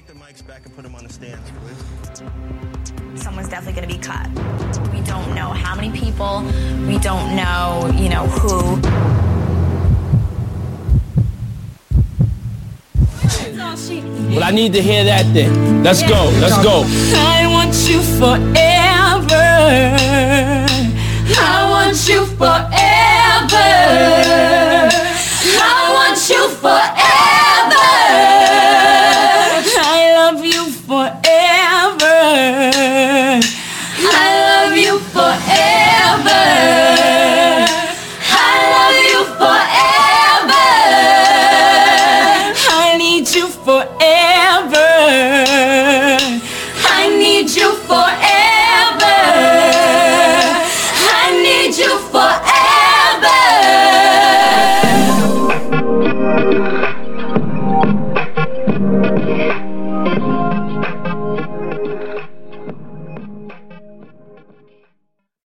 take the mics back and put them on the stands, please. Someone's definitely going to be cut. We don't know how many people. We don't know, who. Well, I need to hear that then. Let's go. Let's go. I want you forever. I want you forever. I want you forever. I love you forever. I love you forever. I love you forever. I need you forever. I need you forever. I need you forever.